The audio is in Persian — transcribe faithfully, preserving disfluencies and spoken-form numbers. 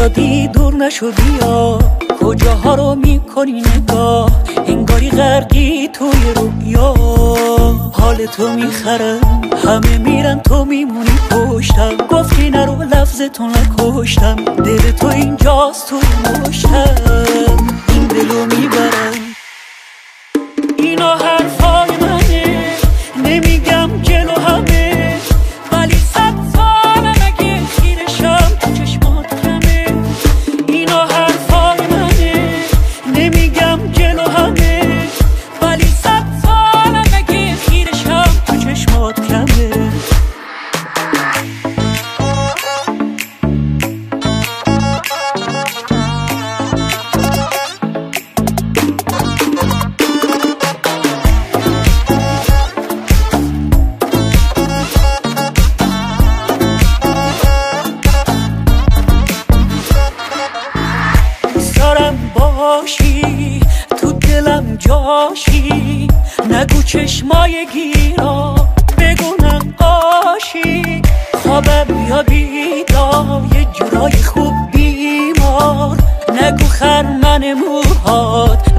زیادی دور نشو بیا، کجاها رو میکنی نگاه، انگاری غرقی توی رویا. حال تو میخرم، همه میرن تو میمونی پشتم، گفتی نرو لفظتو نکشتم، دل تو اینجاست توی مشتم، این دلو میبرم. اینا حرفای منه، نمیگم جلو همه، ولی صد سالم اگه خیرشم تو چشمات کمه. اینا حرفای منه، نمیگم جلو همه، ولی صد سالم اگه خیرشم تو چشمات کمه. باشی تو دلم جاشی، نگو چشمای گیرا، بگو نقاشی، خوابم یا بیدار، یه جورای خوب بیمار، نگو خرمن موهات